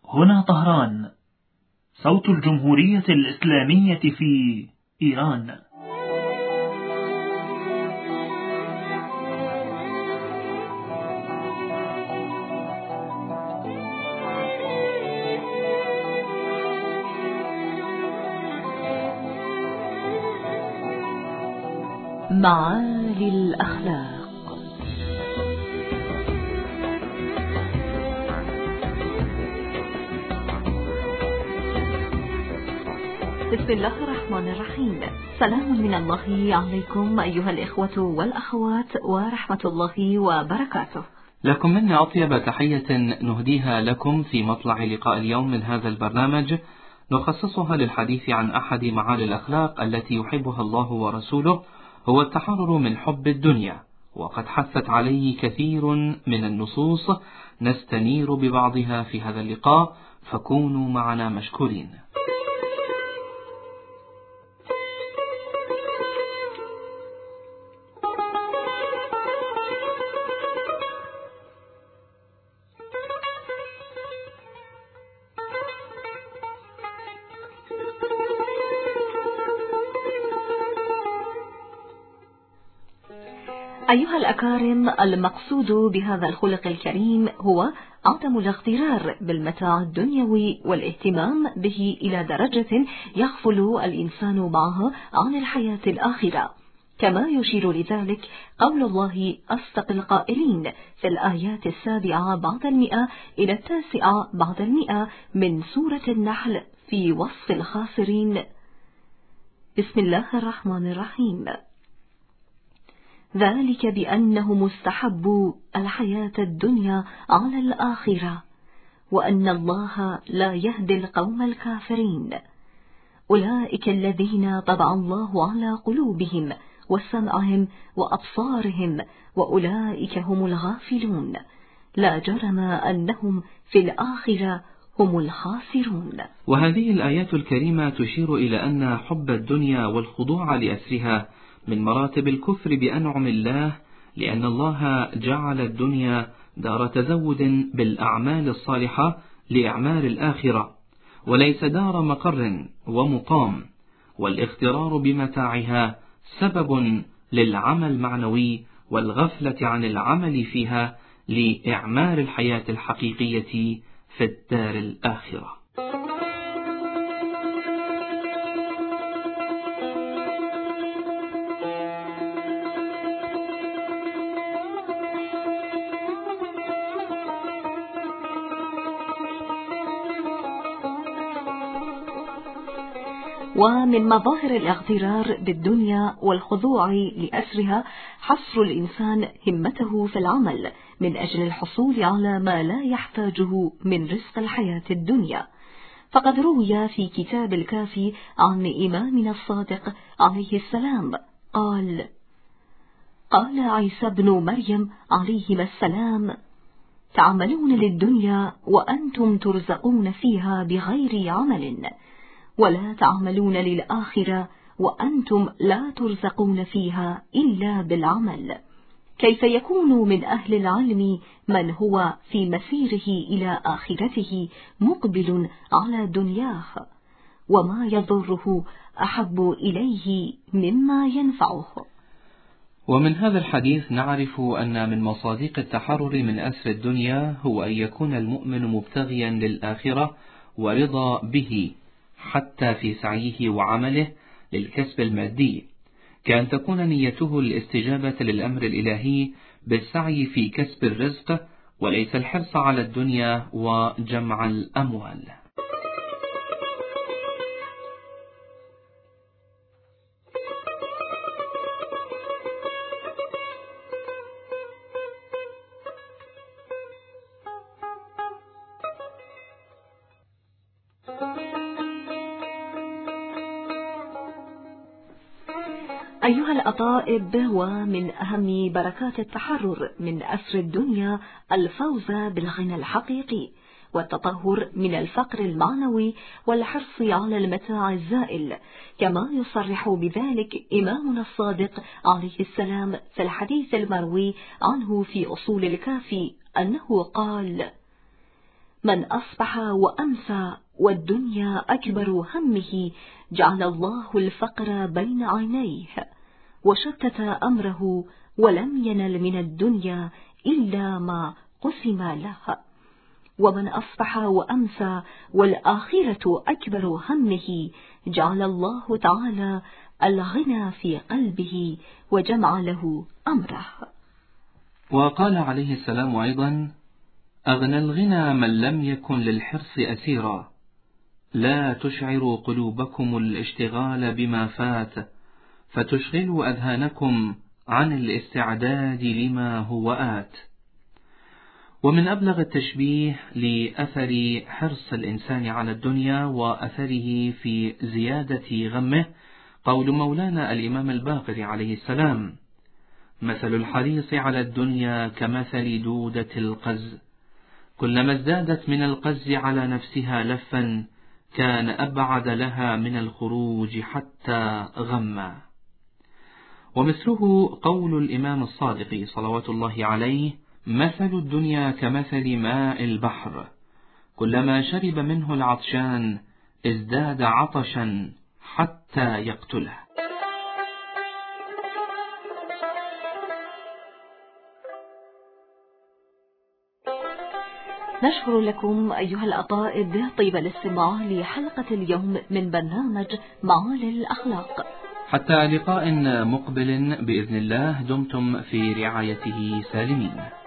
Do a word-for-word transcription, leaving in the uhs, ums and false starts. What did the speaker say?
هنا طهران، صوت الجمهورية الإسلامية في إيران. معالي الأخلاق. بسم الله الرحمن الرحيم. سلام من الله عليكم أيها الإخوة والأخوات ورحمة الله وبركاته. لكم منا أطيب تحية نهديها لكم في مطلع لقاء اليوم من هذا البرنامج، نخصصها للحديث عن أحد معالي الأخلاق التي يحبها الله ورسوله، هو التحرر من حب الدنيا، وقد حثت عليه كثير من النصوص، نستنير ببعضها في هذا اللقاء، فكونوا معنا مشكورين. أيها الأكارم، المقصود بهذا الخلق الكريم هو عدم الاغترار بالمتاع الدنيوي والاهتمام به إلى درجة يغفل الإنسان معها عن الحياة الآخرة، كما يشير لذلك قول الله أصدق القائلين في الآيات السابعة بعد المئة إلى التاسعة بعد المئة من سورة النحل في وصف الخاسرين. بسم الله الرحمن الرحيم. ذلك بأنهم استحبوا الحياة الدنيا على الآخرة وأن الله لا يهدي القوم الكافرين. أولئك الذين طبع الله على قلوبهم وسمعهم وأبصارهم وأولئك هم الغافلون، لا جرم أنهم في الآخرة هم الخاسرون. وهذه الآيات الكريمة تشير إلى أن حب الدنيا والخضوع لأسرها من مراتب الكفر بأنعم الله، لأن الله جعل الدنيا دار تزود بالأعمال الصالحة لإعمار الآخرة، وليس دار مقر ومقام، والاغترار بمتاعها سبب للعمل المعنوي والغفلة عن العمل فيها لإعمار الحياة الحقيقية في الدار الآخرة. ومن مظاهر الاغترار بالدنيا والخضوع لأسرها حصر الإنسان همته في العمل من أجل الحصول على ما لا يحتاجه من رزق الحياة الدنيا. فقد روي في كتاب الكافي عن إمامنا الصادق عليه السلام قال: قال عيسى بن مريم عليهما السلام: تعملون للدنيا وأنتم ترزقون فيها بغير عمل، ولا تعملون للآخرة وأنتم لا ترزقون فيها إلا بالعمل. كيف يكون من أهل العلم من هو في مسيره إلى آخرته مقبل على دنياه، وما يضره أحب إليه مما ينفعه؟ ومن هذا الحديث نعرف أن من مصادق التحرر من أسر الدنيا هو أن يكون المؤمن مبتغيا للآخرة ورضا به، حتى في سعيه وعمله للكسب المادي، كأن تكون نيته الاستجابة للأمر الإلهي بالسعي في كسب الرزق، وليس الحرص على الدنيا وجمع الأموال. أيها الأطائب، ومن أهم بركات التحرر من أسر الدنيا الفوز بالغنى الحقيقي والتطهر من الفقر المعنوي والحرص على المتاع الزائل، كما يصرح بذلك إمامنا الصادق عليه السلام في الحديث المروي عنه في أصول الكافي أنه قال: من أصبح وأمسى والدنيا أكبر همه جعل الله الفقر بين عينيه، وشتت أمره ولم ينل من الدنيا إلا ما قسم له. ومن أصبح وأمسى والآخرة أكبر همه جعل الله تعالى الغنى في قلبه وجمع له أمره. وقال عليه السلام أيضا: أغنى الغنى من لم يكن للحرص أسيرا، لا تشعروا قلوبكم الاشتغال بما فات، فتشغلوا أذهانكم عن الاستعداد لما هو آت. ومن أبلغ التشبيه لأثر حرص الإنسان على الدنيا وأثره في زيادة غمه قول مولانا الإمام الباقر عليه السلام: مثل الحريص على الدنيا كمثل دودة القز، كلما ازدادت من القز على نفسها لفا كان أبعد لها من الخروج حتى غما. ومثله قول الإمام الصادق صلوات الله عليه: مثل الدنيا كمثل ماء البحر، كلما شرب منه العطشان ازداد عطشا حتى يقتله. نشكر لكم أيها الأطائب طيب الاستماع لحلقة اليوم من برنامج معالي الأخلاق. حتى لقاء مقبل بإذن الله، دمتم في رعايته سالمين.